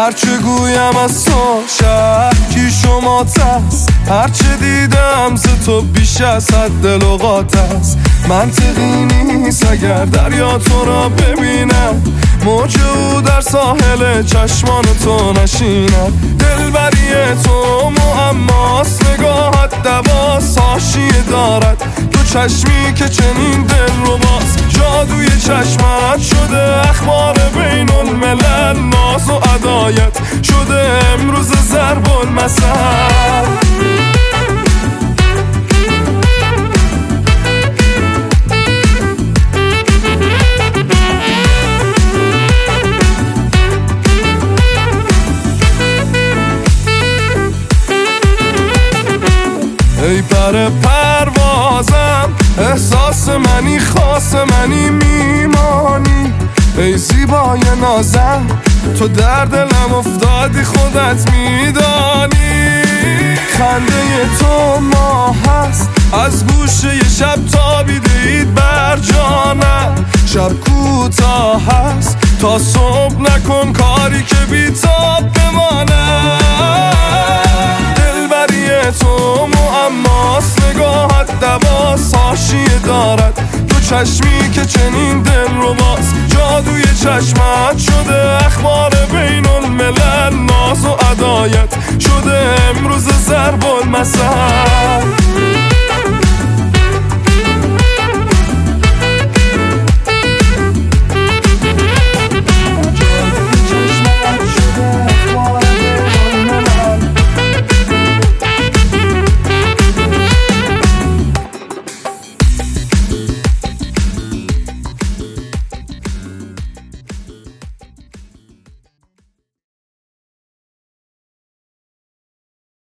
هرچه گویم از تو شکی شما تست، هرچه دیدم ز تو بیش از حد لغات است. منطقی نیست اگر دریا تو را ببینم، موج او در ساحل چشمان تو نشیند. دلبری تو معماست، نگاهت دواست، حاشیه دارد تو چشمی که چنین دل رو باز. جادوی چشمت شده اخبار بین الملل، ناز و عدایت شده امروز ضرب المثل. ای پر پروازم، احساس منی، خاص منی، میمانی. ای زیبای نازم، تو در دلم افتادی، خودت میدانی. خنده تو ماه هست، از گوشه شب تابیده اید بر جانم. شب کوتاه هست، تا صبح نکن کاری که بی‌تاب بمانم. دلبری تو معماست، نگاهت دواست، حاشیه دارد تو چشمی که چنین دل رو باز. جادوی چشمت شده اخبار بین الملل، ناز و عدایت شده امروز ضرب المثل.